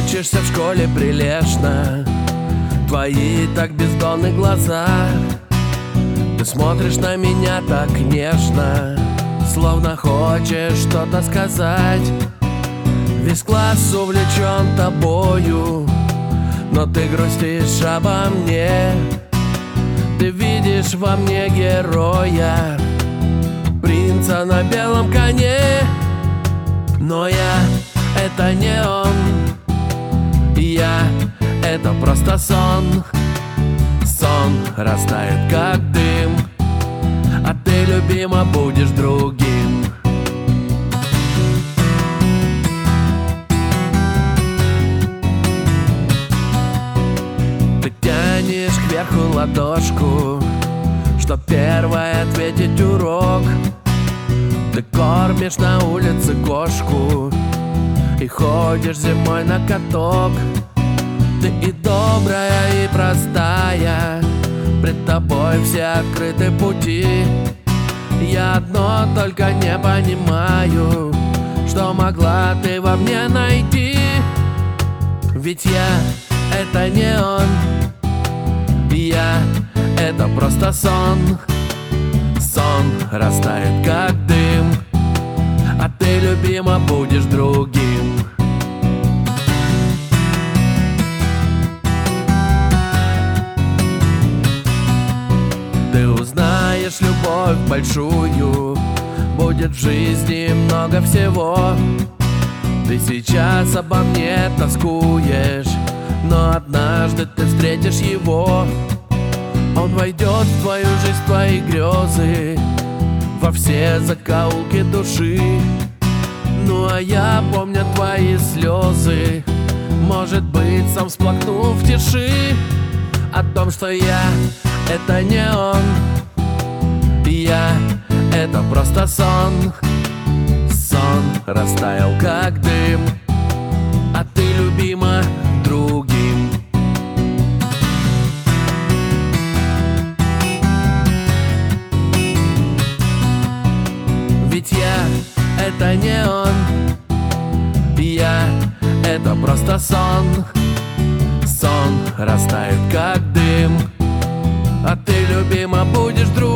учишься в школе прилежно, твои так бездонны глаза. Ты смотришь на меня так нежно, словно хочешь что-то сказать. Весь класс увлечен тобою, но ты грустишь обо мне. Ты видишь во мне героя, принца на белом коне. Но я — это не он, я — это просто сон. Сон растает как дым, а ты, любима, будешь другим. Ты тянешь кверху ладошку, чтоб первой ответить урок. Ты кормишь на улице кошку и ходишь зимой на каток. Ты и добрая, и простая, пред тобой все открыты пути. Я одно только не понимаю, что могла ты во мне найти. Ведь я — это не он, я — это просто сон. Сон растает как дым, а ты, любима, будешь другим. Ты узнаешь любовь большую, будет в жизни много всего. Ты сейчас обо мне тоскуешь, но однажды ты встретишь его. Он войдет в твою жизнь, в твои грезы, во все закоулки души. Ну а я, помня твои слезы, может быть, сам всплакну в тиши о том, что я — это не он, я — это просто сон. Сон растаял как дым, а ты, любима, другим. Ведь я — это не он, я — это просто сон. Сон растает как дым, а ты, любима, будешь другим.